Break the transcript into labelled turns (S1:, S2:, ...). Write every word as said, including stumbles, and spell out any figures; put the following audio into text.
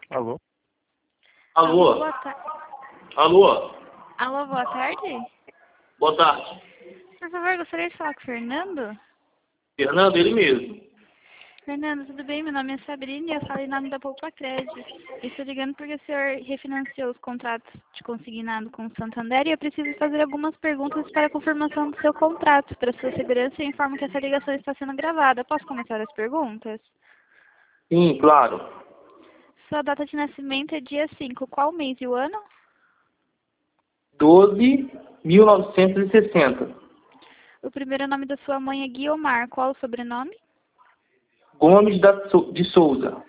S1: Alô?
S2: Alô?
S3: Alô, boa tarde.
S2: Alô?
S3: Alô, boa tarde.
S2: Boa tarde.
S3: Por favor, gostaria de falar com o Fernando.
S2: Fernando, ele mesmo.
S3: Fernando, tudo bem? Meu nome é Sabrina e eu falo em nome da Poupa Crédito. Estou ligando porque o senhor refinanciou os contratos de consignado com o Santander e eu preciso fazer algumas perguntas para a confirmação do seu contrato. Para sua segurança, eu informo que essa ligação está sendo gravada. Posso começar as perguntas?
S2: Sim, claro.
S3: Sua data de nascimento é dia cinco. Qual mês e o ano?
S2: doze mil novecentos e sessenta.
S3: O primeiro nome da sua mãe é Guiomar. Qual o sobrenome?
S2: Gomes da Sou- de Souza.